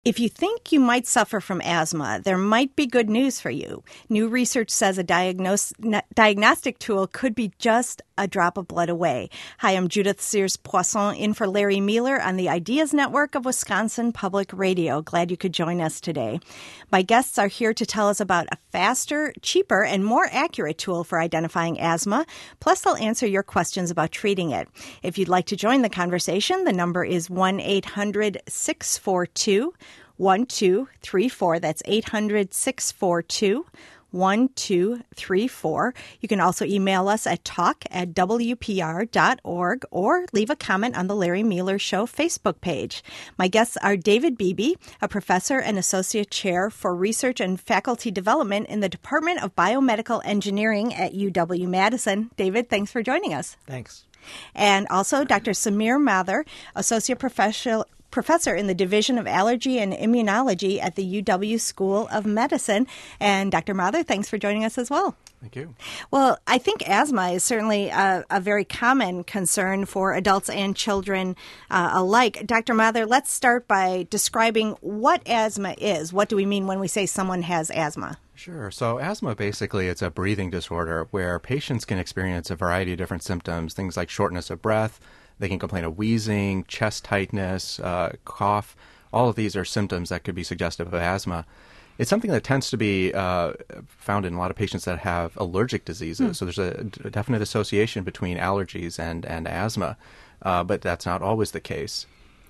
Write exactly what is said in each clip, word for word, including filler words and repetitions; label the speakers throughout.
Speaker 1: If you think you might suffer from asthma, there might be good news for you. New research says a diagnose, diagnostic tool could be just a drop of blood away. Hi, I'm Judith Sears-Poisson in for Larry Mueller on the Ideas Network of Wisconsin Public Radio. Glad you could join us today. My guests are here to tell us about a faster, cheaper, and more accurate tool for identifying asthma. Plus, they'll answer your questions about treating it. If you'd like to join the conversation, the number is one eight hundred six four two one two three four. That's eight hundred six four two one two three four. You can also email us at talk at w p r dot org or leave a comment on the Larry Mueller Show Facebook page. My guests are David Beebe, a professor and associate chair for research and faculty development in the Department of Biomedical Engineering at U W-Madison. David, thanks for joining us.
Speaker 2: Thanks.
Speaker 1: And also Doctor Samir Mather, associate professor Professor in the Division of Allergy and Immunology at the U W School of Medicine. And Doctor Mather, thanks for joining us as well.
Speaker 2: Thank you.
Speaker 1: Well, I think asthma is certainly a, a very common concern for adults and children uh, alike. Doctor Mather, let's start by describing what asthma is. What do we mean when we say someone has asthma?
Speaker 2: Sure. So asthma, basically, it's a breathing disorder where patients can experience a variety of different symptoms, things like shortness of breath. They can complain of wheezing, chest tightness, uh, cough. All of these are symptoms that could be suggestive of asthma. It's something that tends to be uh, found in a lot of patients that have allergic diseases. Mm. So there's a, a definite association between allergies and, and asthma, uh, but that's not always the case.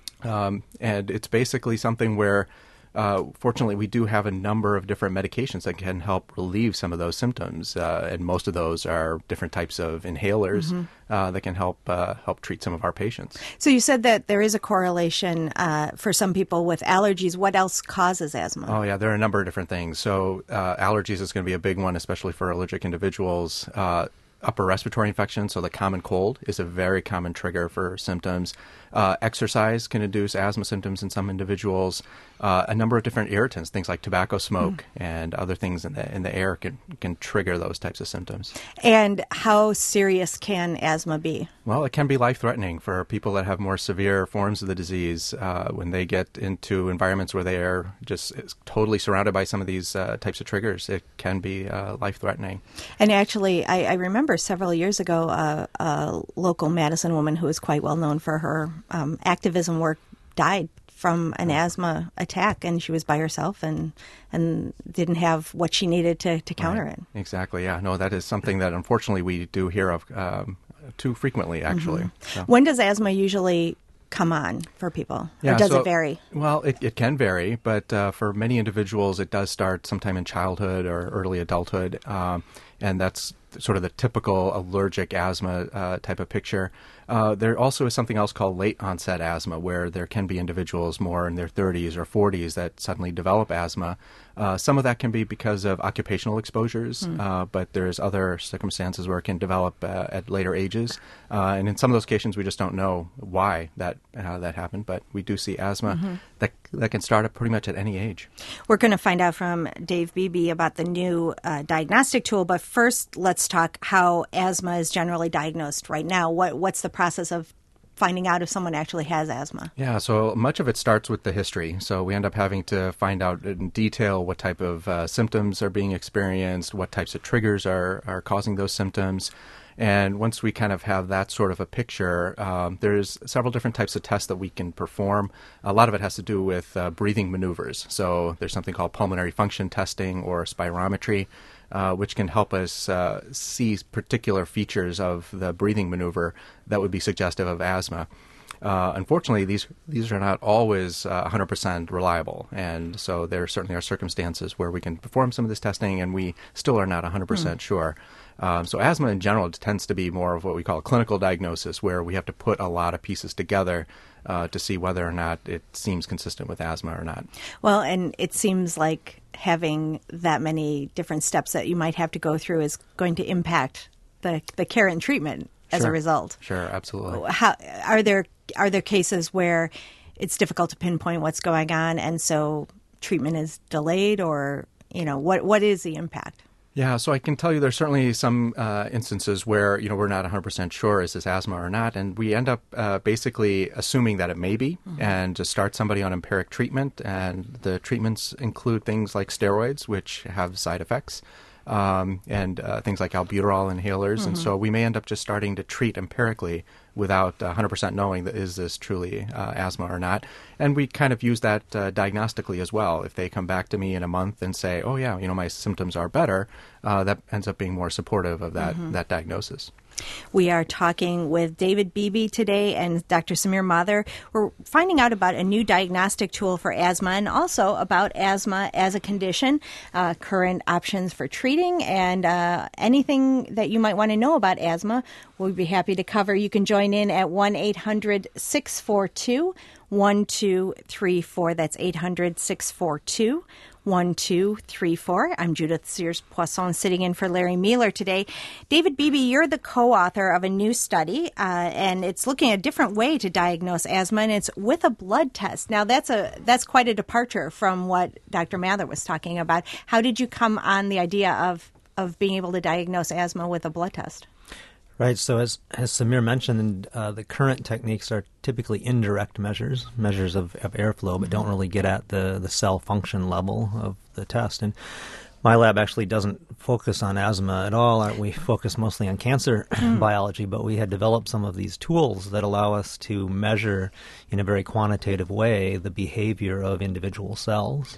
Speaker 2: Um, and it's basically something where Uh, fortunately, we do have a number of different medications that can help relieve some of those symptoms, uh, and most of those are different types of inhalers mm-hmm. uh, that can help uh, help treat some of our patients.
Speaker 1: So you said that there is a correlation uh, for some people with allergies. What else causes asthma?
Speaker 2: Oh, yeah, there are a number of different things. So uh, allergies is going to be a big one, especially for allergic individuals. Uh, upper respiratory infection, so the common cold, is a very common trigger for symptoms. Uh, exercise can induce asthma symptoms in some individuals. Uh, a number of different irritants, things like tobacco smoke mm. and other things in the in the air can can trigger those types of symptoms.
Speaker 1: And how serious can asthma be?
Speaker 2: Well, it can be life-threatening for people that have more severe forms of the disease. Uh, when they get into environments where they are just totally surrounded by some of these uh, types of triggers, it can be uh, life-threatening.
Speaker 1: And actually, I, I remember several years ago, uh, a local Madison woman who is quite well known for her um, activism work died from an asthma attack, and she was by herself and and didn't have what she needed to, to counter
Speaker 2: right.
Speaker 1: it.
Speaker 2: Exactly, yeah. No, that is something that unfortunately we do hear of um, too frequently, actually.
Speaker 1: Mm-hmm.
Speaker 2: So.
Speaker 1: When does asthma usually come on for people?
Speaker 2: Yeah,
Speaker 1: or does
Speaker 2: so,
Speaker 1: it vary?
Speaker 2: Well, it, it can vary, but uh, for many individuals, it does start sometime in childhood or early adulthood, um, and that's sort of the typical allergic asthma uh, type of picture. Uh, there also is something else called late onset asthma, where there can be individuals more in their thirties or forties that suddenly develop asthma. Uh, some of that can be because of occupational exposures, mm. uh, but there's other circumstances where it can develop uh, at later ages. Uh, and in some of those cases, we just don't know why that uh, that happened, but we do see asthma mm-hmm. that that can start at pretty much at any age.
Speaker 1: We're going to find out from Dave Beebe about the new uh, diagnostic tool, but first let's talk how asthma is generally diagnosed right now. What What's the process of finding out if someone actually has asthma?
Speaker 2: Yeah, so much of it starts with the history. So we end up having to find out in detail what type of uh, symptoms are being experienced, what types of triggers are, are causing those symptoms. And once we kind of have that sort of a picture, um, there's several different types of tests that we can perform. A lot of it has to do with uh, breathing maneuvers. So there's something called pulmonary function testing or spirometry, uh, which can help us uh, see particular features of the breathing maneuver that would be suggestive of asthma. Uh, unfortunately, these these are not always uh, one hundred percent reliable, and so there certainly are circumstances where we can perform some of this testing and we still are not one hundred percent mm. sure. Um, so asthma in general tends to be more of what we call a clinical diagnosis, where we have to put a lot of pieces together uh, to see whether or not it seems consistent with asthma or not.
Speaker 1: Well, and it seems like having that many different steps that you might have to go through is going to impact the, the care and treatment as
Speaker 2: sure.
Speaker 1: a result.
Speaker 2: Sure, absolutely.
Speaker 1: How, are there are there cases where it's difficult to pinpoint what's going on, and so treatment is delayed, or you know what what is the impact?
Speaker 2: Yeah, so I can tell you there's certainly some uh, instances where, you know, we're not one hundred percent sure is this asthma or not, and we end up uh, basically assuming that it may be, mm-hmm. and to start somebody on empiric treatment, and the treatments include things like steroids, which have side effects, um, and uh, things like albuterol inhalers, mm-hmm. and so we may end up just starting to treat empirically without one hundred percent knowing that is this truly uh, asthma or not. And we kind of use that uh, diagnostically as well. If they come back to me in a month and say, oh, yeah, you know, my symptoms are better, uh, that ends up being more supportive of that, mm-hmm. that diagnosis.
Speaker 1: We are talking with David Beebe today and Doctor Samir Mather. We're finding out about a new diagnostic tool for asthma and also about asthma as a condition, uh, current options for treating, and uh, anything that you might want to know about asthma, we'll be happy to cover. You can join in at one eight hundred six four two one two three four. That's eight hundred six four two one two three four. I'm Judith Sears-Poisson, sitting in for Larry Mueller today. David Beebe, you're the co-author of a new study, uh, and it's looking at a different way to diagnose asthma, and it's with a blood test. Now, that's a that's quite a departure from what Doctor Mather was talking about. How did you come on the idea of, of being able to diagnose asthma with a blood test?
Speaker 3: Right. So as as Samir mentioned, uh, the current techniques are typically indirect measures, measures of, of airflow, but don't really get at the, the cell function level of the test. And my lab actually doesn't focus on asthma at all. We focus mostly on cancer biology, but we had developed some of these tools that allow us to measure in a very quantitative way the behavior of individual cells.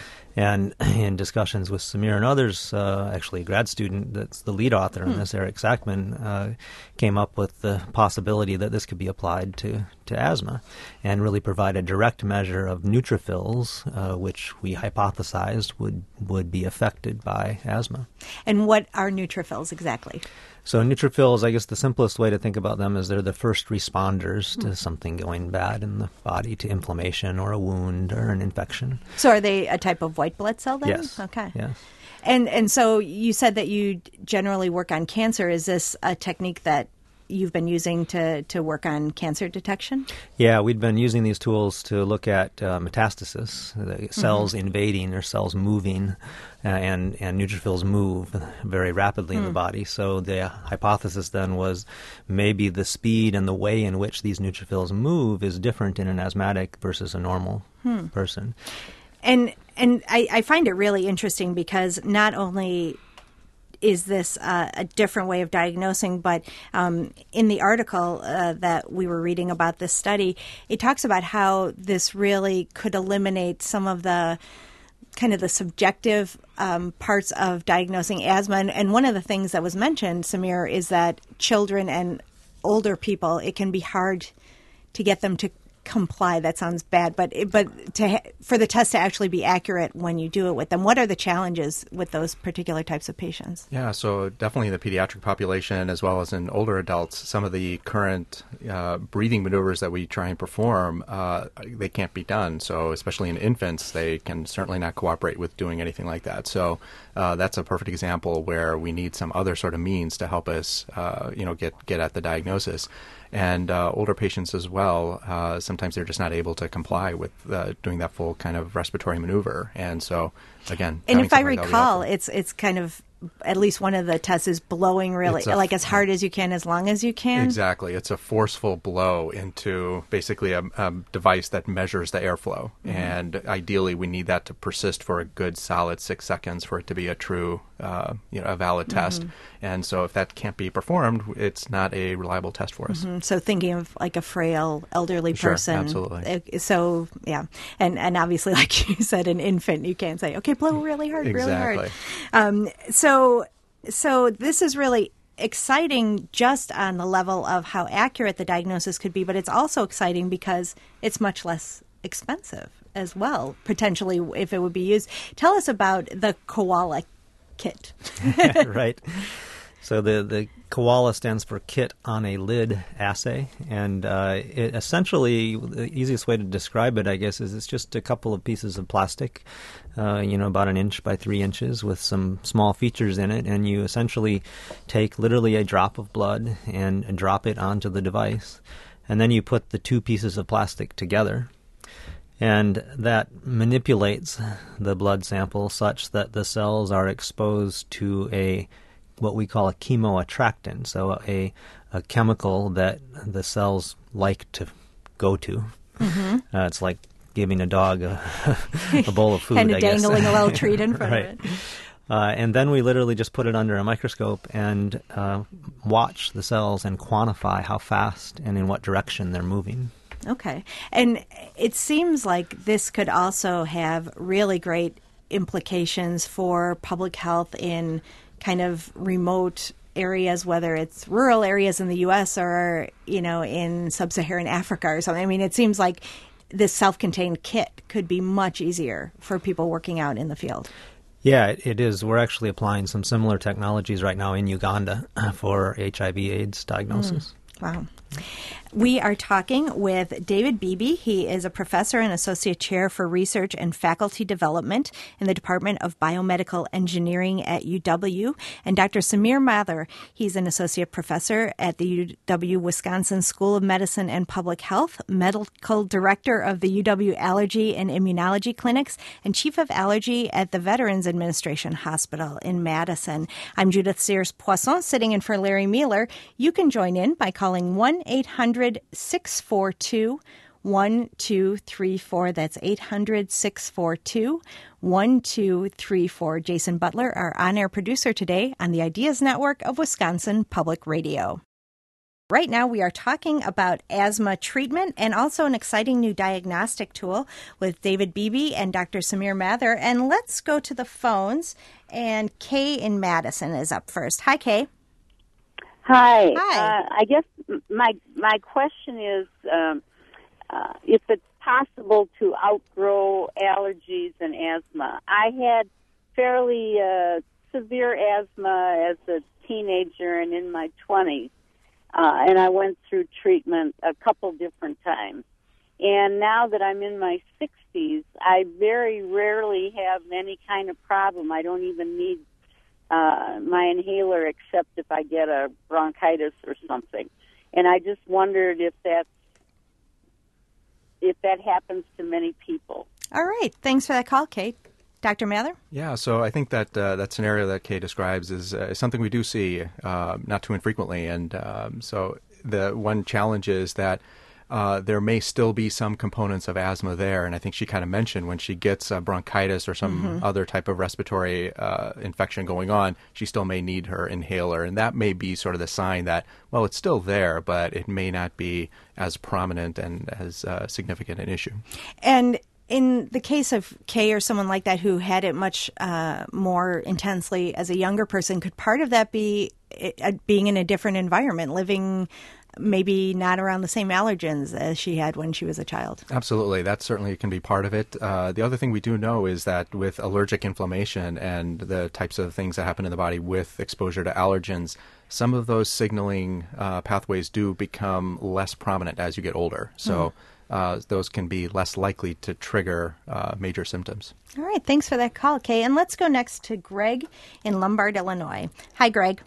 Speaker 3: And in discussions with Samir and others, uh, actually a grad student that's the lead author in this, Eric Sackman, uh, came up with the possibility that this could be applied to, to asthma and really provide a direct measure of neutrophils, uh, which we hypothesized would, would be affected by asthma.
Speaker 1: And what are neutrophils exactly?
Speaker 3: So neutrophils, I guess the simplest way to think about them is they're the first responders to something going bad in the body, to inflammation or a wound or an infection.
Speaker 1: So are they a type of white blood cell then?
Speaker 3: Yes.
Speaker 1: Okay.
Speaker 3: Yes.
Speaker 1: And and so you said that you generally work on cancer. Is this a technique that you've been using to, to work on cancer detection?
Speaker 3: Yeah, we've been using these tools to look at uh, metastasis, the cells mm-hmm. invading or cells moving, uh, and, and neutrophils move very rapidly mm. in the body. So the hypothesis then was maybe the speed and the way in which these neutrophils move is different in an asthmatic versus a normal hmm. person.
Speaker 1: And and I, I find it really interesting because not only is this uh, a different way of diagnosing, but um, in the article uh, that we were reading about this study, it talks about how this really could eliminate some of the kind of the subjective um, parts of diagnosing asthma. And, and one of the things that was mentioned, Samir, is that children and older people, it can be hard to get them to comply. That sounds bad, but but to for the test to actually be accurate when you do it with them, what are the challenges with those particular types of patients?
Speaker 2: Yeah, so definitely in the pediatric population as well as in older adults, some of the current uh, breathing maneuvers that we try and perform, uh, they can't be done. So especially in infants, they can certainly not cooperate with doing anything like that. So uh, that's a perfect example where we need some other sort of means to help us, uh, you know, get get at the diagnosis. And uh, older patients as well, uh, sometimes they're just not able to comply with uh, doing that full kind of respiratory maneuver. And so, again,
Speaker 1: and if I recall, it's it's kind of at least one of the tests is blowing really, a, like as hard as you can, as long as you can.
Speaker 2: Exactly. It's a forceful blow into basically a, a device that measures the airflow. Mm-hmm. And ideally, we need that to persist for a good solid six seconds for it to be a true, uh, you know, a valid test. Mm-hmm. And so if that can't be performed, it's not a reliable test for us.
Speaker 1: Mm-hmm. So thinking of like a frail elderly
Speaker 2: sure,
Speaker 1: person.
Speaker 2: Absolutely.
Speaker 1: So, yeah. And, and obviously, like you said, an infant, you can't say, okay, blow really hard,
Speaker 2: exactly.
Speaker 1: really hard. Um, so, so this is really exciting just on the level of how accurate the diagnosis could be, but it's also exciting because it's much less expensive as well, potentially, if it would be used. Tell us about the Koala kit.
Speaker 3: Right. So the, the Koala stands for Kit on a Lid Assay, and uh, it essentially, the easiest way to describe it, I guess, is it's just a couple of pieces of plastic, uh, you know, about an inch by three inches with some small features in it, and you essentially take literally a drop of blood and drop it onto the device, and then you put the two pieces of plastic together. And that manipulates the blood sample such that the cells are exposed to a what we call a chemoattractant, so a, a chemical that the cells like to go to. Mm-hmm. Uh, it's like giving a dog a, a bowl of food,
Speaker 1: kind of
Speaker 3: I
Speaker 1: dangling
Speaker 3: guess.
Speaker 1: a little treat in front
Speaker 3: right.
Speaker 1: of it.
Speaker 3: Uh, and then we literally just put it under a microscope and uh, watch the cells and quantify how fast and in what direction they're moving.
Speaker 1: Okay. And it seems like this could also have really great implications for public health in kind of remote areas, whether it's rural areas in the U S or, you know, in sub-Saharan Africa or something. I mean, it seems like this self-contained kit could be much easier for people working out in the field.
Speaker 3: Yeah, it, it is. We're actually applying some similar technologies right now in Uganda for H I V AIDS diagnosis.
Speaker 1: Mm. Wow. We are talking with David Beebe. He is a professor and associate chair for research and faculty development in the Department of Biomedical Engineering at U W. And Doctor Samir Mather, he's an associate professor at the U W-Wisconsin School of Medicine and Public Health, medical director of the U W Allergy and Immunology Clinics, and chief of allergy at the Veterans Administration Hospital in Madison. I'm Judith Sears Poisson, sitting in for Larry Mueller. You can join in by calling one eight hundred six four two one two three four. That's eight hundred six four two one two three four. Jason Butler, our on-air producer today on the Ideas Network of Wisconsin Public Radio. Right now, we are talking about asthma treatment and also an exciting new diagnostic tool with David Beebe and Doctor Samir Mather. And let's go to the phones. And Kay in Madison is up first. Hi, Kay.
Speaker 4: Hi.
Speaker 1: Hi.
Speaker 4: Uh, I guess my my question is um, uh, if it's possible to outgrow allergies and asthma. I had fairly uh, severe asthma as a teenager and in my twenties, uh, and I went through treatment a couple different times. And now that I'm in my sixties, I very rarely have any kind of problem. I don't even need Uh, my inhaler, except if I get a bronchitis or something. And I just wondered if that's, if that happens to many people.
Speaker 1: All right. Thanks for that call, Kate. Doctor Mather?
Speaker 2: Yeah, so I think that uh, that scenario that Kay describes is uh, something we do see uh, not too infrequently. And um, so the one challenge is that Uh, there may still be some components of asthma there. And I think she kind of mentioned when she gets uh, bronchitis or some mm-hmm. other type of respiratory uh, infection going on, she still may need her inhaler. And that may be sort of the sign that, well, it's still there, but it may not be as prominent and as uh, significant an issue.
Speaker 1: And in the case of Kay or someone like that who had it much uh, more intensely as a younger person, could part of that be uh, being in a different environment, living maybe not around the same allergens as she had when she was a child?
Speaker 2: Absolutely. That certainly can be part of it. Uh, the other thing we do know is that with allergic inflammation and the types of things that happen in the body with exposure to allergens, some of those signaling uh, pathways do become less prominent as you get older. So mm. uh, those can be less likely to trigger uh, major symptoms.
Speaker 1: All right. Thanks for that call, Kay. And let's go next to Greg in Lombard, Illinois. Hi, Greg.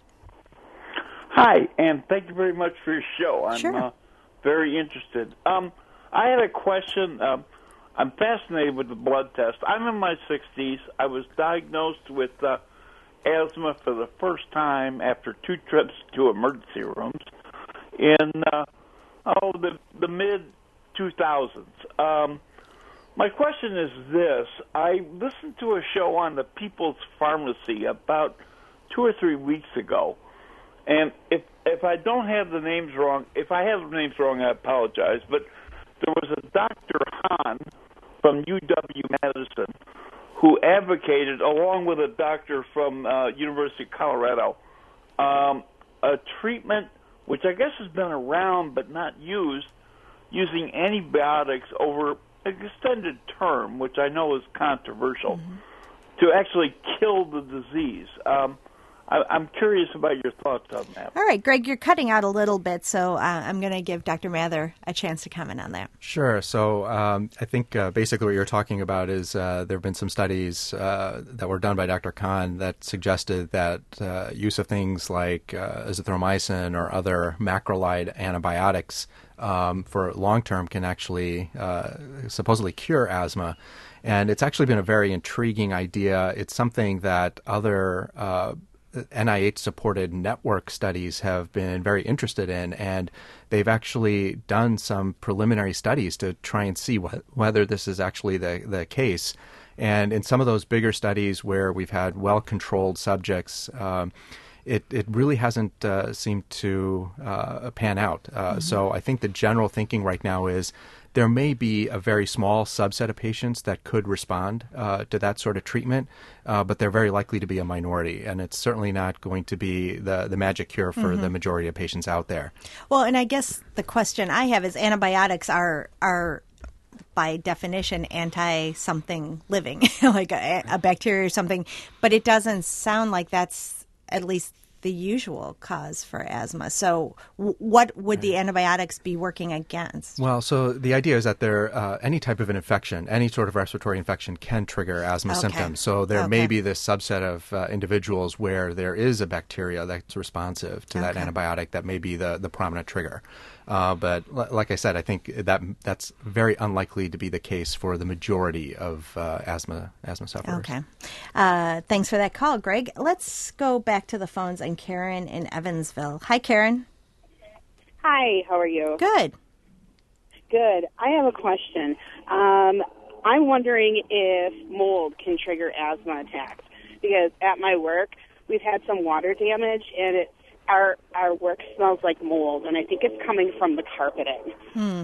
Speaker 5: Hi, and thank you very much for your show. I'm
Speaker 1: sure.
Speaker 5: uh, very interested. Um, I had a question. Um, I'm fascinated with the blood test. I'm in my sixties. I was diagnosed with uh, asthma for the first time after two trips to emergency rooms in uh, oh the the mid two thousands. Um, my question is this: I listened to a show on the People's Pharmacy about two or three weeks ago. And if if I don't have the names wrong, if I have the names wrong, I apologize. But there was a Doctor Hahn from U W Madison who advocated, along with a doctor from uh, University of Colorado, um, a treatment which I guess has been around but not used, using antibiotics over an extended term, which I know is controversial, mm-hmm. to actually kill the disease. Um, I'm curious about your thoughts on that.
Speaker 1: All right, Greg, you're cutting out a little bit, so uh, I'm going to give Doctor Mather a chance to comment on that.
Speaker 2: Sure. So um, I think uh, basically what you're talking about is uh, there have been some studies uh, that were done by Doctor Kahn that suggested that uh, use of things like uh, azithromycin or other macrolide antibiotics um, for long term can actually uh, supposedly cure asthma. And it's actually been a very intriguing idea. It's something that other uh, N I H-supported network studies have been very interested in, and they've actually done some preliminary studies to try and see wh- whether this is actually the, the case. And in some of those bigger studies where we've had well-controlled subjects, um, it, it really hasn't uh, seemed to uh, pan out. Uh, mm-hmm. So I think the general thinking right now is there may be a very small subset of patients that could respond uh, to that sort of treatment, uh, but they're very likely to be a minority, and it's certainly not going to be the, the magic cure for mm-hmm. the majority of patients out there.
Speaker 1: Well, and I guess the question I have is antibiotics are are by definition anti-something living, like a, a bacteria or something, but it doesn't sound like that's at least the usual cause for asthma. So w- what would the antibiotics be working against?
Speaker 2: Well, so the idea is that there uh, any type of an infection, any sort of respiratory infection can trigger asthma
Speaker 1: okay.
Speaker 2: symptoms. So there
Speaker 1: okay.
Speaker 2: may be this subset of uh, individuals where there is a bacteria that's responsive to
Speaker 1: okay.
Speaker 2: that antibiotic that may be the, the prominent trigger. Uh, but l- like I said, I think that that's very unlikely to be the case for the majority of uh, asthma asthma sufferers.
Speaker 1: Okay. Uh, thanks for that call, Greg. Let's go back to the phones and Karen in Evansville. Hi, Karen.
Speaker 6: Hi, how are you?
Speaker 1: Good.
Speaker 6: Good. I have a question. Um, I'm wondering if mold can trigger asthma attacks, because at my work, we've had some water damage, and it Our our work smells like mold, and I think it's coming from the carpeting.
Speaker 1: Hmm.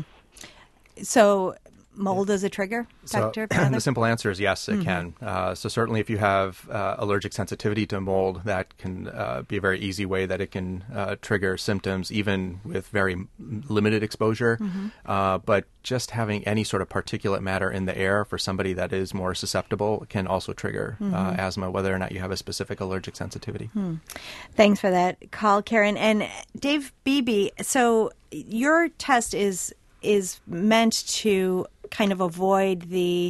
Speaker 1: So mold is a trigger, Doctor
Speaker 2: So the simple answer is yes, it
Speaker 1: mm-hmm.
Speaker 2: can. Uh, so certainly if you have uh, allergic sensitivity to mold, that can uh, be a very easy way that it can uh, trigger symptoms, even with very limited exposure. Mm-hmm. Uh, but just having any sort of particulate matter in the air for somebody that is more susceptible can also trigger mm-hmm. uh, asthma, whether or not you have a specific allergic sensitivity.
Speaker 1: Hmm. Thanks for that call, Karen. And Dave Beebe, so your test is is meant to kind of avoid the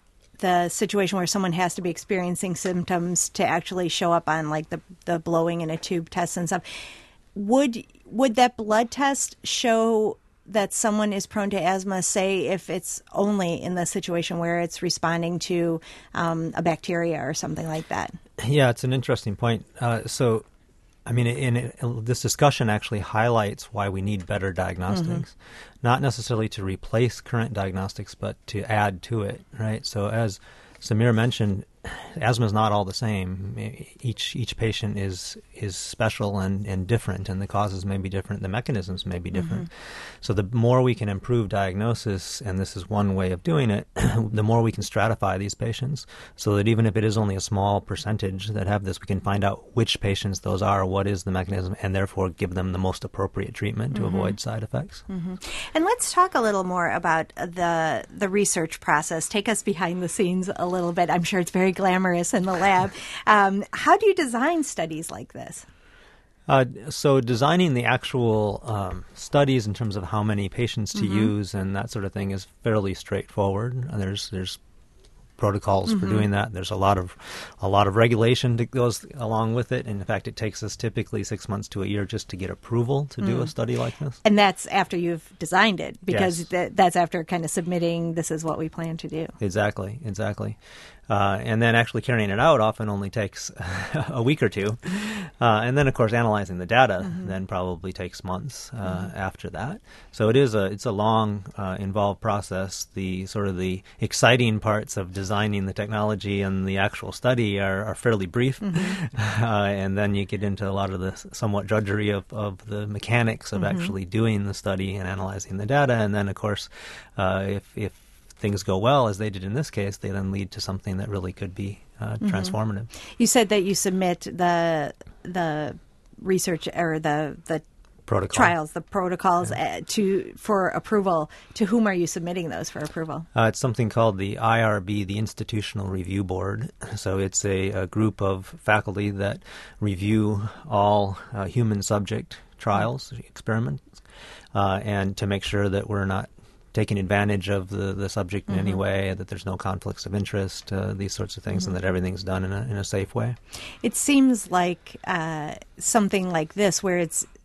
Speaker 1: the situation where someone has to be experiencing symptoms to actually show up on like the the blowing in a tube test and stuff. Would would that blood test show that someone is prone to asthma, say if it's only in the situation where it's responding to um, a bacteria or something like that?
Speaker 3: Yeah, it's an interesting point. Uh, so, I mean, in, in this discussion actually highlights why we need better diagnostics, mm-hmm. not necessarily to replace current diagnostics, but to add to it, right? So as Samir mentioned, asthma is not all the same. Each each patient is is special and, and different, and the causes may be different, the mechanisms may be different. Mm-hmm. So the more we can improve diagnosis, and this is one way of doing it, the more we can stratify these patients, so that even if it is only a small percentage that have this, we can find out which patients those are, what is the mechanism, and therefore give them the most appropriate treatment to mm-hmm. avoid side effects.
Speaker 1: Mm-hmm. And let's talk a little more about the the research process. Take us behind the scenes a little bit. I'm sure it's very glamorous in the lab. Um, how do you design studies like this?
Speaker 3: Uh, so designing the actual um, studies in terms of how many patients to mm-hmm. use and that sort of thing is fairly straightforward. And there's there's protocols mm-hmm. for doing that. There's a lot of a lot of regulation that goes along with it. And in fact, it takes us typically six months to a year just to get approval to mm. do a study like this.
Speaker 1: And that's after you've designed it, because
Speaker 3: yes.
Speaker 1: th- that's after kind of submitting, this is what we plan to do.
Speaker 3: Exactly, exactly. Uh, and then actually carrying it out often only takes a week or two. Uh, and then, of course, analyzing the data mm-hmm. then probably takes months uh, mm-hmm. after that. So it is a it's a long, uh, involved process. The sort of the exciting parts of designing the technology and the actual study are, are fairly brief. Mm-hmm. uh, and then you get into a lot of the somewhat drudgery of, of the mechanics of mm-hmm. actually doing the study and analyzing the data. And then, of course, uh, if if things go well, as they did in this case, they then lead to something that really could be uh, mm-hmm. transformative.
Speaker 1: You said that you submit the the research or the the
Speaker 3: Protocol.
Speaker 1: trials, the protocols
Speaker 3: yeah.
Speaker 1: uh, to for approval. To whom are you submitting those for approval?
Speaker 3: Uh, it's something called the I R B, the Institutional Review Board. So it's a, a group of faculty that review all uh, human subject trials, experiments, uh, and to make sure that we're not taking advantage of the, the subject in mm-hmm. any way, that there's no conflicts of interest, uh, these sorts of things, mm-hmm. and that everything's done in a, in a safe way.
Speaker 1: It seems like uh, something like this, where it's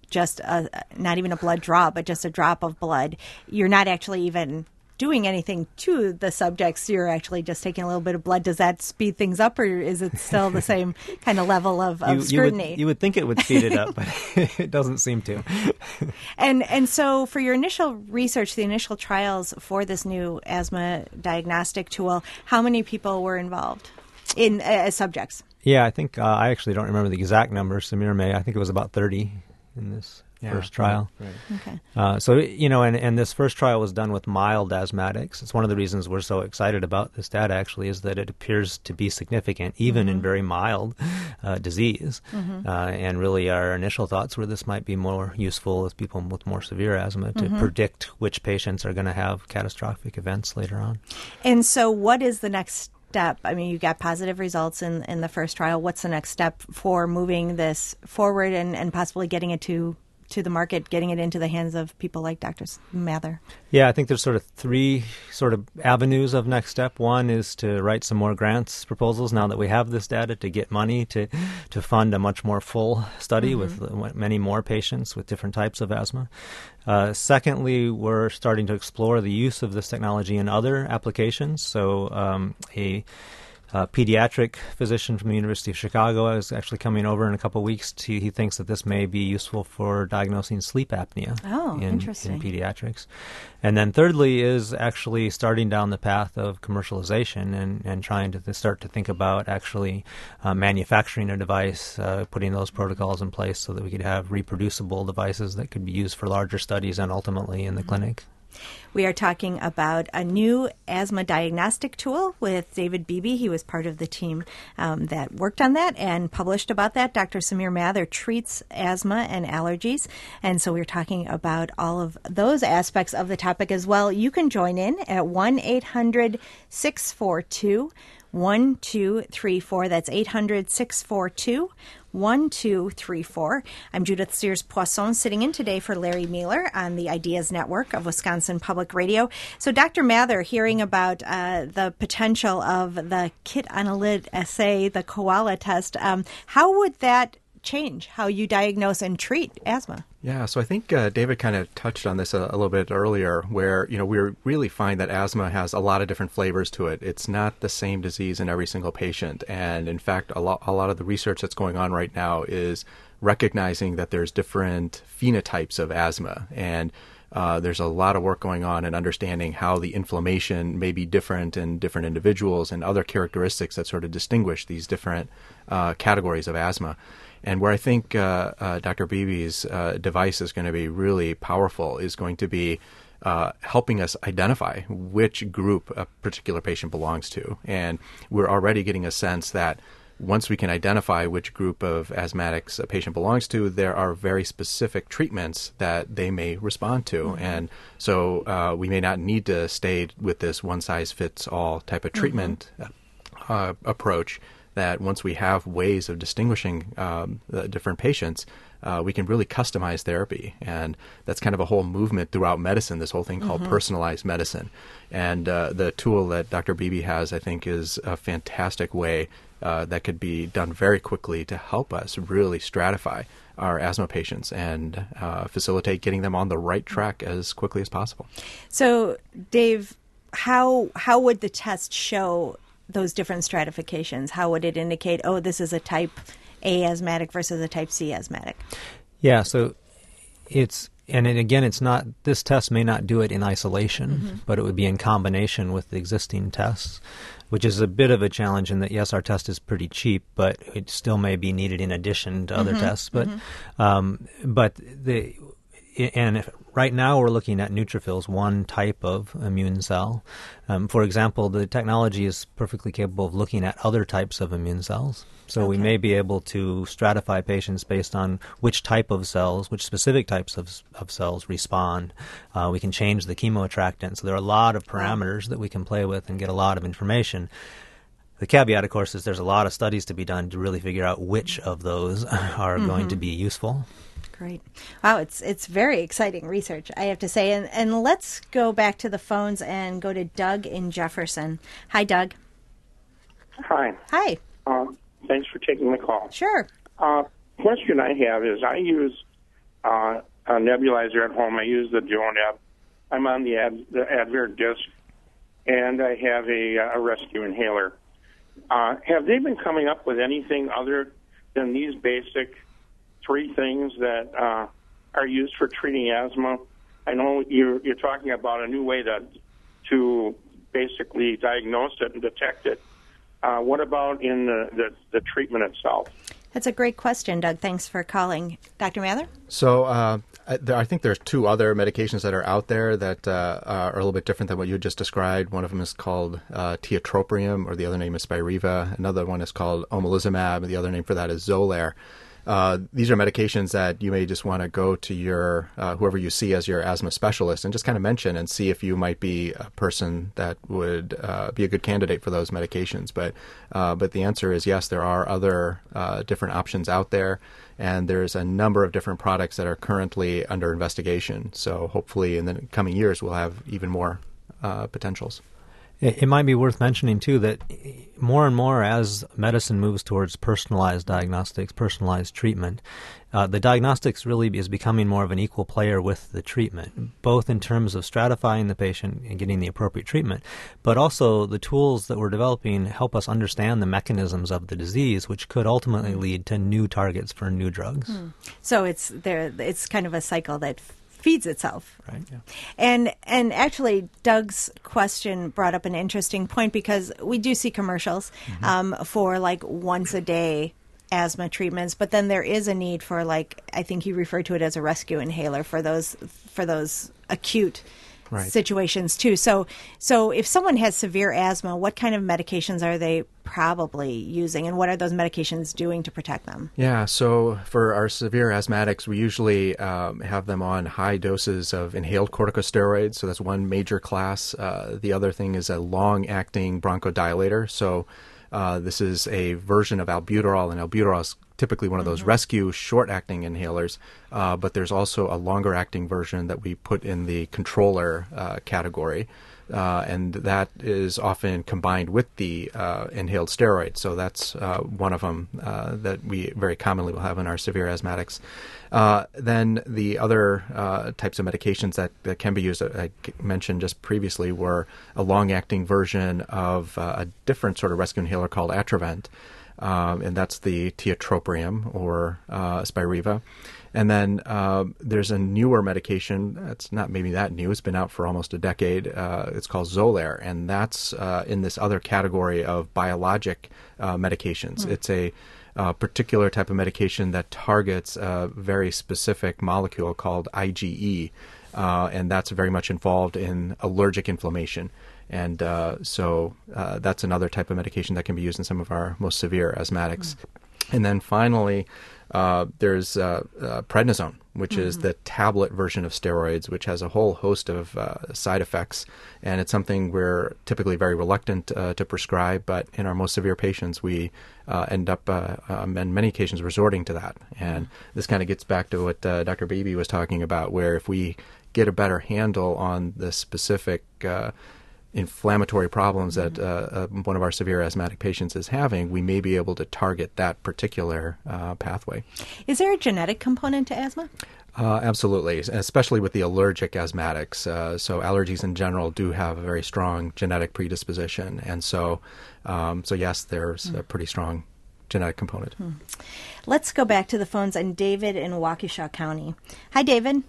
Speaker 1: just a, not even a blood draw, but just a drop of blood, you're not actually even doing anything to the subjects. You're actually just taking a little bit of blood. Does that speed things up, or is it still the same kind of level of, of
Speaker 3: you,
Speaker 1: scrutiny?
Speaker 3: You would, you would think it would speed it up, but it doesn't seem to.
Speaker 1: and and so for your initial research, the initial trials for this new asthma diagnostic tool, how many people were involved in uh, as subjects?
Speaker 3: Yeah, I think uh, I actually don't remember the exact number. Samir may. I think it was about thirty in this yeah, first trial.
Speaker 2: Right.
Speaker 1: Okay.
Speaker 3: Uh, so, you know, and, and this first trial was done with mild asthmatics. It's one of the reasons we're so excited about this data, actually, is that it appears to be significant, even mm-hmm. in very mild uh, disease. Mm-hmm. Uh, and really our initial thoughts were this might be more useful with people with more severe asthma to mm-hmm. predict which patients are going to have catastrophic events later on.
Speaker 1: And so what is the next step? I mean, you got positive results in, in the first trial. What's the next step for moving this forward and, and possibly getting it to to the market, getting it into the hands of people like Doctor Mather?
Speaker 3: Yeah, I think there's sort of three sort of avenues of next step. One is to write some more grants proposals now that we have this data to get money to to fund a much more full study mm-hmm. with many more patients with different types of asthma. Uh, secondly, we're starting to explore the use of this technology in other applications. So um, a A pediatric physician from the University of Chicago is actually coming over in a couple of weeks. To, he thinks that this may be useful for diagnosing sleep apnea
Speaker 1: oh,
Speaker 3: in,
Speaker 1: interesting.
Speaker 3: in pediatrics. And then thirdly is actually starting down the path of commercialization and, and trying to th- start to think about actually uh, manufacturing a device, uh, putting those protocols in place so that we could have reproducible devices that could be used for larger studies and ultimately in the mm-hmm. clinic.
Speaker 1: We are talking about a new asthma diagnostic tool with David Beebe. He was part of the team um, that worked on that and published about that. Doctor Samir Mather treats asthma and allergies. And so we're talking about all of those aspects of the topic as well. You can join in at one eight hundred six four two one two three four. That's eight hundred six four two one two three four. I'm Judith Sears Poisson, sitting in today for Larry Mueller on the Ideas Network of Wisconsin Public Radio. So, Doctor Mather, hearing about uh, the potential of the kit on a lid assay, the koala test, um, how would that change how you diagnose and treat asthma?
Speaker 2: Yeah, so I think uh, David kind of touched on this a, a little bit earlier, where, you know, we really find that asthma has a lot of different flavors to it. It's not the same disease in every single patient. And in fact, a lot, a lot of the research that's going on right now is recognizing that there's different phenotypes of asthma. And uh, there's a lot of work going on in understanding how the inflammation may be different in different individuals and other characteristics that sort of distinguish these different uh, categories of asthma. And where I think uh, uh, Doctor Beebe's uh, device is going to be really powerful is going to be uh, helping us identify which group a particular patient belongs to. And we're already getting a sense that once we can identify which group of asthmatics a patient belongs to, there are very specific treatments that they may respond to. Mm-hmm. And so uh, we may not need to stay with this one-size-fits-all type of treatment mm-hmm. uh, approach. That once we have ways of distinguishing um, the different patients, uh, we can really customize therapy. And that's kind of a whole movement throughout medicine, this whole thing called mm-hmm. personalized medicine. And uh, the tool that Doctor Beebe has, I think, is a fantastic way uh, that could be done very quickly to help us really stratify our asthma patients and uh, facilitate getting them on the right track as quickly as possible.
Speaker 1: So, Dave, how how would the test show those different stratifications? How would it indicate, oh, this is a type A asthmatic versus a type C asthmatic?
Speaker 3: Yeah, so it's, and it, again, it's not, this test may not do it in isolation, mm-hmm. but it would be in combination with the existing tests, which is a bit of a challenge in that, yes, our test is pretty cheap, but it still may be needed in addition to other mm-hmm. tests. But, mm-hmm. um, but the, and if, right now we're looking at neutrophils, one type of immune cell. Um, for example, the technology is perfectly capable of looking at other types of immune cells. So okay. we may be able to stratify patients based on which type of cells, which specific types of, of cells respond. Uh, we can change the chemoattractant. So there are a lot of parameters that we can play with and get a lot of information. The caveat, of course, is there's a lot of studies to be done to really figure out which of those are mm-hmm. going to be useful.
Speaker 1: Great. Wow, it's it's very exciting research, I have to say. And and let's go back to the phones and go to Doug in Jefferson. Hi, Doug.
Speaker 7: Hi.
Speaker 1: Hi.
Speaker 7: Uh, thanks for taking the call.
Speaker 1: Sure.
Speaker 7: Uh, question I have is I use uh, a nebulizer at home. I use the Jonab. I'm on the, Ad, the Advair disc, and I have a, a rescue inhaler. Uh, have they been coming up with anything other than these basic three things that uh, are used for treating asthma? I know you're, you're talking about a new way to to basically diagnose it and detect it. Uh, what about in the, the, the treatment itself?
Speaker 1: That's a great question, Doug. Thanks for calling. Doctor Mather?
Speaker 2: So uh, I, there, I think there's two other medications that are out there that uh, are a little bit different than what you just described. One of them is called uh, tiotropium, or the other name is Spiriva. Another one is called omalizumab, and the other name for that is Xolair. Uh, these are medications that you may just want to go to your uh, whoever you see as your asthma specialist and just kind of mention and see if you might be a person that would uh, be a good candidate for those medications. But uh, but the answer is yes, there are other uh, different options out there, and there's a number of different products that are currently under investigation. So hopefully in the coming years we'll have even more uh, potentials.
Speaker 3: It might be worth mentioning, too, that more and more as medicine moves towards personalized diagnostics, personalized treatment, uh, the diagnostics really is becoming more of an equal player with the treatment, both in terms of stratifying the patient and getting the appropriate treatment, but also the tools that we're developing help us understand the mechanisms of the disease, which could ultimately lead to new targets for new drugs.
Speaker 1: Hmm. So it's there. It's kind of a cycle that feeds itself.
Speaker 3: Right. Yeah.
Speaker 1: And and actually, Doug's question brought up an interesting point because we do see commercials mm-hmm. um, for like once a day asthma treatments, but then there is a need for, like, I think you referred to it as a rescue inhaler for those for those acute right. situations too. So so if someone has severe asthma, what kind of medications are they probably using, and what are those medications doing to protect them?
Speaker 2: Yeah, so for our severe asthmatics, we usually um, have them on high doses of inhaled corticosteroids. So that's one major class. Uh, the other thing is a long-acting bronchodilator. So uh, this is a version of albuterol, and albuterol is typically one of those mm-hmm. rescue short-acting inhalers, uh, but there's also a longer-acting version that we put in the controller uh, category. Uh, and that is often combined with the uh, inhaled steroid. So that's uh, one of them uh, that we very commonly will have in our severe asthmatics. Uh, then the other uh, types of medications that, that can be used, I mentioned just previously, were a long-acting version of uh, a different sort of rescue inhaler called Atrovent. Um, and that's the tiotropium or uh, Spiriva. And then uh, there's a newer medication that's not maybe that new. It's been out for almost a decade. Uh, it's called Xolair, and that's uh, in this other category of biologic uh, medications. Mm. It's a uh, particular type of medication that targets a very specific molecule called I G E, uh, and that's very much involved in allergic inflammation. And uh, so uh, that's another type of medication that can be used in some of our most severe asthmatics. Mm. And then finally, uh, there's uh, uh, prednisone, which mm-hmm. is the tablet version of steroids, which has a whole host of uh, side effects. And it's something we're typically very reluctant uh, to prescribe, but in our most severe patients, we uh, end up, uh, um, in many occasions, resorting to that. And mm-hmm. this kind of gets back to what uh, Doctor Beebe was talking about, where if we get a better handle on the specific uh, inflammatory problems mm-hmm. that uh, uh, one of our severe asthmatic patients is having, we may be able to target that particular uh, pathway.
Speaker 1: Is there a genetic component to asthma?
Speaker 2: Uh, absolutely, especially with the allergic asthmatics. Uh, so allergies in general do have a very strong genetic predisposition. And so, um, so yes, there's mm. a pretty strong genetic component. Hmm.
Speaker 1: Let's go back to the phones and David in Waukesha County. Hi, David.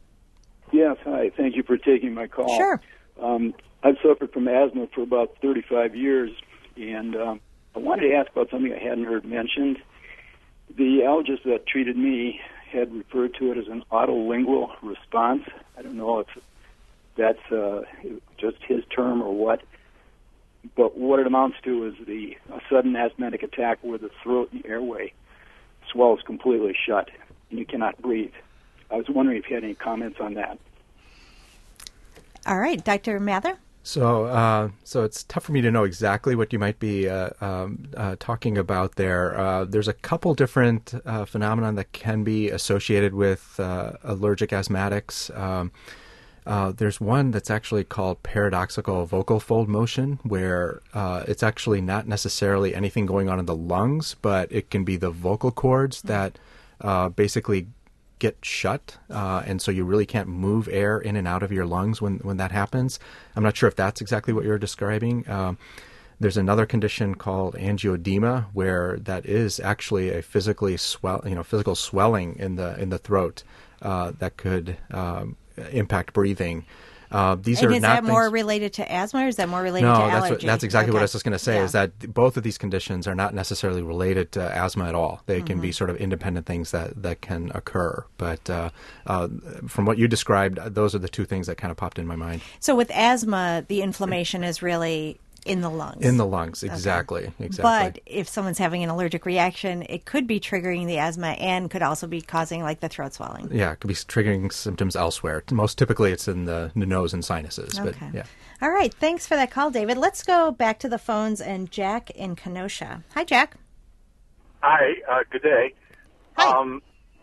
Speaker 8: Yes, hi. Thank you for taking my call.
Speaker 1: Sure.
Speaker 8: Um, I've suffered from asthma for about thirty-five years, and um, I wanted to ask about something I hadn't heard mentioned. The allergist that treated me had referred to it as an autolingual response. I don't know if that's uh, just his term or what, but what it amounts to is the a sudden asthmatic attack where the throat and airway swells completely shut and you cannot breathe. I was wondering if you had any comments on that.
Speaker 1: All right, Doctor Mather?
Speaker 2: So, uh, so it's tough for me to know exactly what you might be uh, um, uh, talking about there. Uh, there's a couple different uh, phenomena that can be associated with uh, allergic asthmatics. Um, uh, there's one that's actually called paradoxical vocal fold motion, where uh, it's actually not necessarily anything going on in the lungs, but it can be the vocal cords that uh, basically get shut, uh, and so you really can't move air in and out of your lungs when, when that happens. I'm not sure if that's exactly what you're describing. Um, there's another condition called angioedema, where that is actually a physically swell, you know, physical swelling in the in the throat uh, that could um, impact breathing. Uh, these
Speaker 1: and
Speaker 2: are
Speaker 1: is
Speaker 2: not
Speaker 1: that
Speaker 2: things...
Speaker 1: more related to asthma, or is that more related
Speaker 2: no,
Speaker 1: to
Speaker 2: that's
Speaker 1: allergy?
Speaker 2: what, that's exactly
Speaker 1: okay.
Speaker 2: what I was just going to say,
Speaker 1: yeah.
Speaker 2: is that both of these conditions are not necessarily related to asthma at all. They mm-hmm. can be sort of independent things that, that can occur. But uh, uh, from what you described, those are the two things that kind of popped in my mind.
Speaker 1: So with asthma, the inflammation is really in the lungs.
Speaker 2: In the lungs, exactly.
Speaker 1: Okay.
Speaker 2: exactly.
Speaker 1: But if someone's having an allergic reaction, it could be triggering the asthma and could also be causing like the throat swelling.
Speaker 2: Yeah, it could be triggering symptoms elsewhere. Most typically it's in the, the nose and sinuses.
Speaker 1: Okay.
Speaker 2: But, yeah.
Speaker 1: All right. Thanks for that call, David. Let's go back to the phones and Jack in Kenosha. Hi, Jack.
Speaker 9: Hi. Uh, good day.
Speaker 1: Hi.
Speaker 9: Um,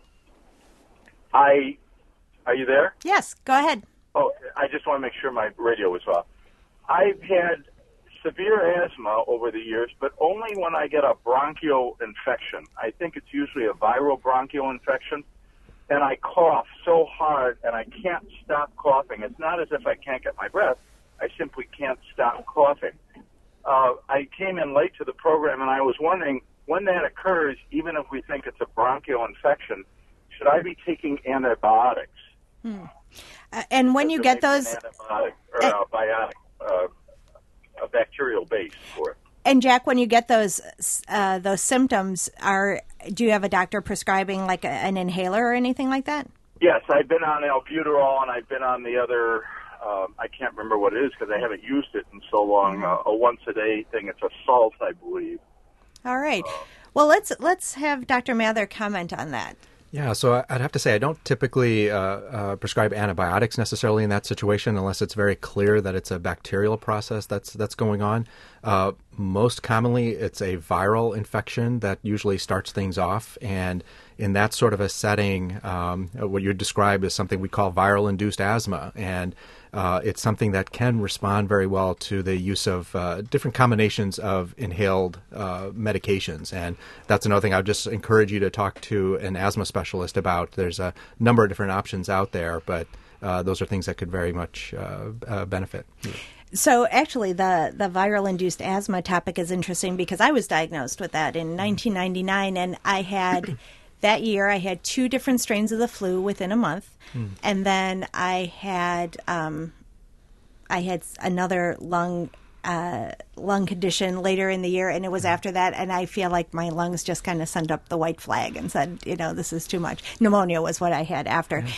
Speaker 9: I, are you there?
Speaker 1: Yes, go ahead.
Speaker 9: Oh, I just want to make sure my radio was off. I've had severe asthma over the years, but only when I get a bronchial infection. I think it's usually a viral bronchial infection, and I cough so hard, and I can't stop coughing. It's not as if I can't get my breath. I simply can't stop coughing. Uh, I came in late to the program, and I was wondering, when that occurs, even if we think it's a bronchial infection, should I be taking antibiotics?
Speaker 1: Hmm. Uh, and when you get those...
Speaker 9: Antibiotic, or uh, biotic, uh, a bacterial base for it.
Speaker 1: And Jack, when you get those uh, those symptoms, are do you have a doctor prescribing like a, an inhaler or anything like that?
Speaker 9: Yes, I've been on albuterol, and I've been on the other, um, I can't remember what it is because I haven't used it in so long, mm-hmm. uh, a once-a-day thing. It's a salt, I believe.
Speaker 1: All right. Well, let's let's have Doctor Mather comment on that.
Speaker 2: Yeah, so I'd have to say I don't typically uh, uh, prescribe antibiotics necessarily in that situation unless it's very clear that it's a bacterial process that's that's going on. Uh, most commonly, it's a viral infection that usually starts things off, and in that sort of a setting, um, what you described is something we call viral-induced asthma, and uh, it's something that can respond very well to the use of uh, different combinations of inhaled uh, medications, and that's another thing I would just encourage you to talk to an asthma specialist about. There's a number of different options out there, but uh, those are things that could very much uh, uh, benefit.
Speaker 1: So actually, the, the viral-induced asthma topic is interesting because I was diagnosed with that in nineteen ninety-nine, and I had... That year, I had two different strains of the flu within a month, mm. and then I had um, I had another lung uh, lung condition later in the year, and it was after that. And I feel like my lungs just kind of sent up the white flag and said, you know, this is too much. Pneumonia was what I had after. Mm.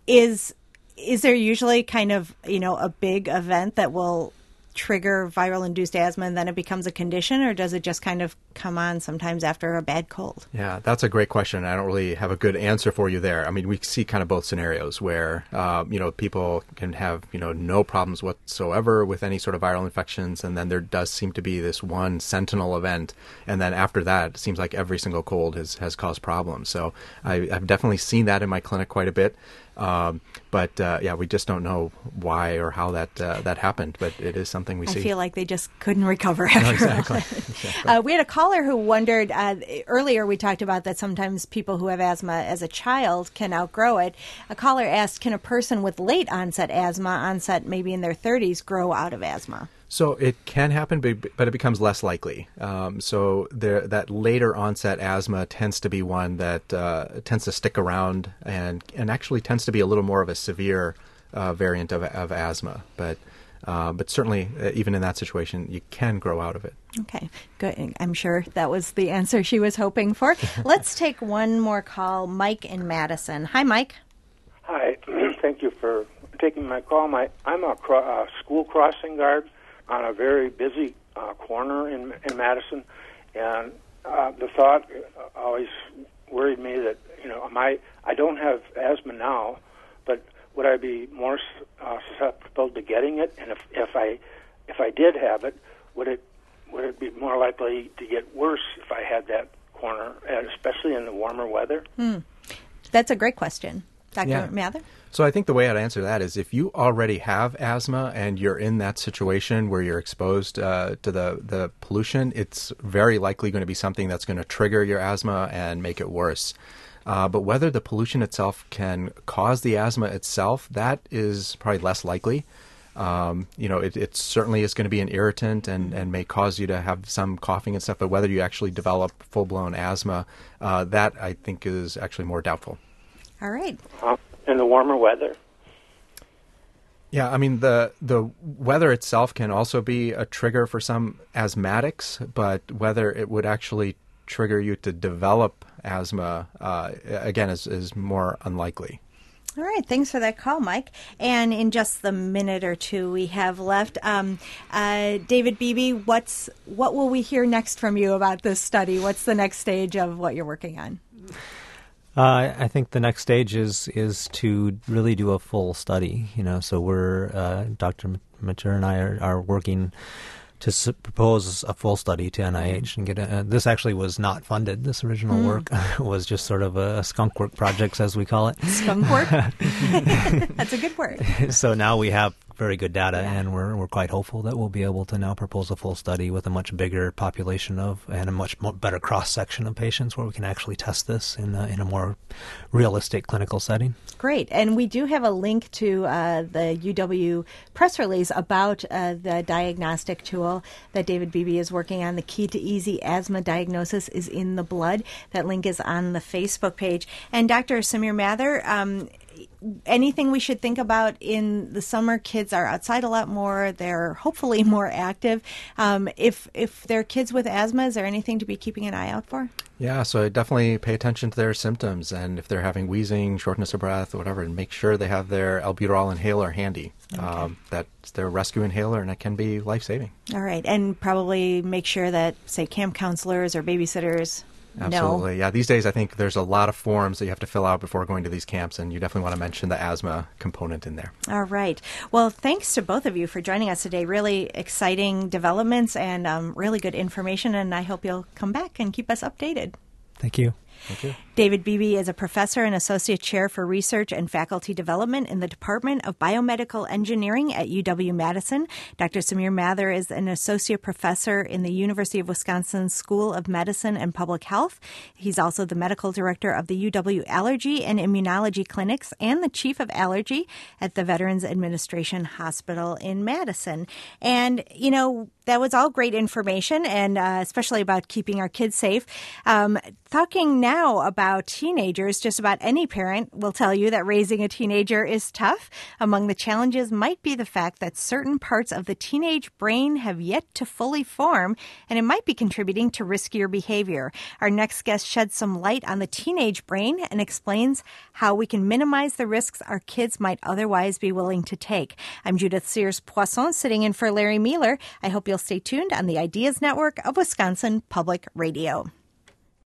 Speaker 1: Is is there usually kind of, you know, a big event that will trigger viral-induced asthma and then it becomes a condition, or does it just kind of come on sometimes after a bad cold?
Speaker 2: Yeah, that's a great question. I don't really have a good answer for you there. I mean, we see kind of both scenarios where, uh, you know, people can have, you know, no problems whatsoever with any sort of viral infections, and then there does seem to be this one sentinel event, and then after that, it seems like every single cold has, has caused problems. So I, I've definitely seen that in my clinic quite a bit. Um, but uh, yeah, we just don't know why or how that uh, that happened. But it is something we
Speaker 1: I
Speaker 2: see.
Speaker 1: I feel like they just couldn't recover after
Speaker 2: no, exactly.
Speaker 1: all.
Speaker 2: exactly.
Speaker 1: Uh, we had a caller who wondered, uh, earlier we talked about that sometimes people who have asthma as a child can outgrow it. A caller asked, can a person with late onset asthma, onset maybe in their thirties, grow out of asthma?
Speaker 2: So it can happen, but it becomes less likely. Um, so there, that later onset asthma tends to be one that uh, tends to stick around and, and actually tends to be a little more of a severe uh, variant of, of asthma. But uh, but certainly, uh, even in that situation, you can grow out of it.
Speaker 1: Okay, good. I'm sure that was the answer she was hoping for. Let's take one more call. Mike in Madison. Hi, Mike.
Speaker 10: Hi. Thank you for taking my call. My I'm a cro- uh, school crossing guard on a very busy uh, corner in in Madison, and uh, the thought always worried me that, you know, my I don't have asthma now, but would I be more uh, susceptible to getting it? And if, if I if I did have it, would it would it be more likely to get worse if I had that corner, especially in the warmer weather?
Speaker 1: Hmm. That's a great question, Doctor
Speaker 2: Yeah.
Speaker 1: Mather.
Speaker 2: So I think the way I'd answer that is if you already have asthma and you're in that situation where you're exposed uh, to the, the pollution, it's very likely going to be something that's going to trigger your asthma and make it worse. Uh, but whether the pollution itself can cause the asthma itself, that is probably less likely. Um, you know, it, it certainly is going to be an irritant and, and may cause you to have some coughing and stuff, but whether you actually develop full-blown asthma, uh, that I think is actually more doubtful.
Speaker 1: All right.
Speaker 10: Uh, in the warmer weather?
Speaker 2: Yeah, I mean, the the weather itself can also be a trigger for some asthmatics, but whether it would actually trigger you to develop asthma, uh, again, is, is more unlikely.
Speaker 1: All right. Thanks for that call, Mike. And in just the minute or two we have left, um, uh, David Beebe, what's what will we hear next from you about this study? What's the next stage of what you're working on?
Speaker 3: Uh, I think the next stage is is to really do a full study. You know, so we're uh, Doctor Mature and I are, are working to s- propose a full study to N I H and get a, uh, this actually was not funded. This original mm. work was just sort of a skunk work project, as we call it.
Speaker 1: Skunk work? That's a good word.
Speaker 3: So now we have very good data,
Speaker 1: yeah.
Speaker 3: and we're we're quite hopeful that we'll be able to now propose a full study with a much bigger population of and a much more better cross section of patients, where we can actually test this in a, in a more realistic clinical setting.
Speaker 1: Great, and we do have a link to uh, the U W press release about uh, the diagnostic tool that David Beebe is working on. The key to easy asthma diagnosis is in the blood. That link is on the Facebook page. And Doctor Samir Mather, um, anything we should think about in the summer? Kids are outside a lot more. They're hopefully more active. Um, if if they're kids with asthma, is there anything to be keeping an eye out for?
Speaker 2: Yeah, so definitely pay attention to their symptoms, and if they're having wheezing, shortness of breath, or whatever, and make sure they have their albuterol inhaler handy. Okay. Um, that's their rescue inhaler, and it can be life-saving.
Speaker 1: All right, and probably make sure that, say, camp counselors or babysitters
Speaker 2: Absolutely.
Speaker 1: know.
Speaker 2: Yeah, these days I think there's a lot of forms that you have to fill out before going to these camps, and you definitely want to mention the asthma component in there.
Speaker 1: All right. Well, thanks to both of you for joining us today. Really exciting developments and um, really good information, and I hope you'll come back and keep us updated.
Speaker 3: Thank you.
Speaker 2: Thank you.
Speaker 1: David Beebe is a professor and associate chair for research and faculty development in the Department of Biomedical Engineering at U W-Madison. Doctor Samir Mather is an associate professor in the University of Wisconsin School of Medicine and Public Health. He's also the medical director of the U W Allergy and Immunology Clinics and the chief of allergy at the Veterans Administration Hospital in Madison. And, you know, that was all great information, and uh, especially about keeping our kids safe. Um, talking now about teenagers, just about any parent will tell you that raising a teenager is tough. Among the challenges might be the fact that certain parts of the teenage brain have yet to fully form, and it might be contributing to riskier behavior. Our next guest sheds some light on the teenage brain and explains how we can minimize the risks our kids might otherwise be willing to take. I'm Judith Sears Poisson, sitting in for Larry Mueller. I hope you'll stay tuned on the Ideas Network of Wisconsin Public Radio.